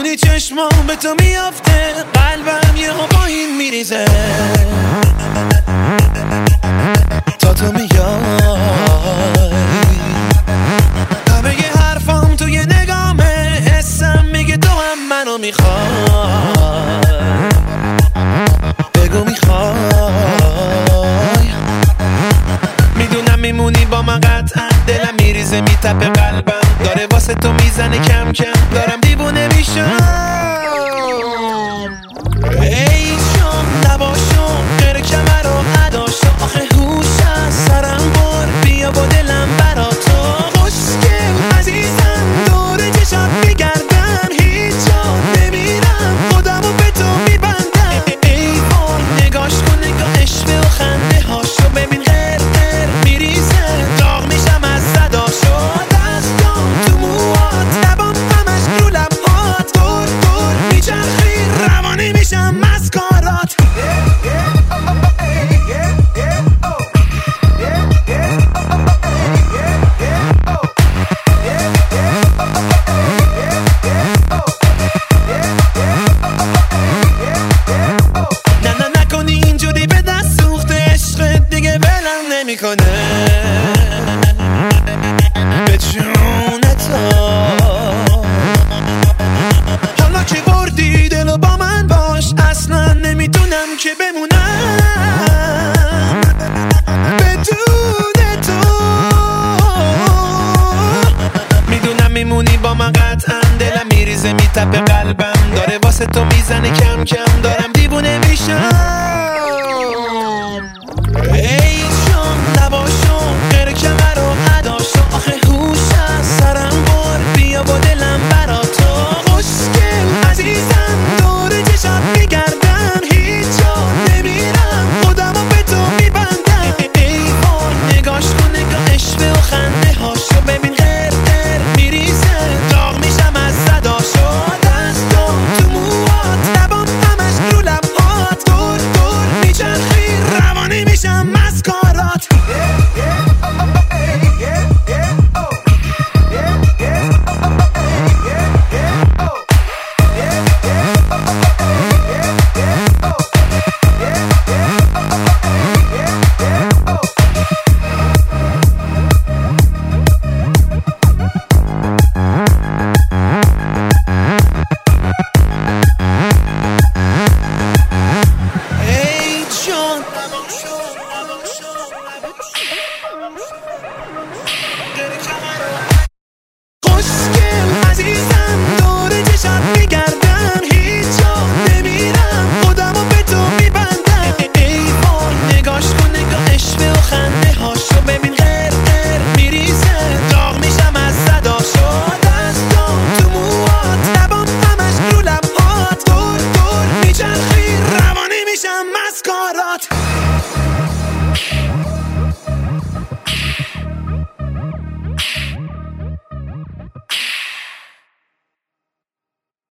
میدونی چشمام به تو میافته، قلبم یه پایین میریزه تا تو میای. همه ی حرفام توی نگامه، حسم میگه تو هم منو میخوای. بگو میخوای، میدونم میمونی با من قطعا. دلم میریزه میتپه، قلبم داره واسه تو میزنه کم کم. دارم دیوونه میشم. ای شام نباشم غیر کمر و عداشو، آخه هوش از سرم بر بیا با دلم برا تو. خوشگل عزیزم دور چشات میگردم، هیچ جا نمیرم خودمو به تو میبندم. ای وای نگاش کن نگاه عشق و خنده هاشو، ببین غیر غیر میریزه داغ میشم از صداشو. دستام تو موهات لبام همش رو لبهات، دور دور میچرخی روانی میشم مسکارات. نه نه نکنی اینجوری به دست سوخته، عشقت دیگه ولم نمیکنه. به جون تو حالا که بردی دلو با من باش، اصلا نمیتونم که بمونم بدون تو. میدونم میمونی با من قطعا، دلم میریزه میتپه، قلبم داره واسه تو میزنه کم کم.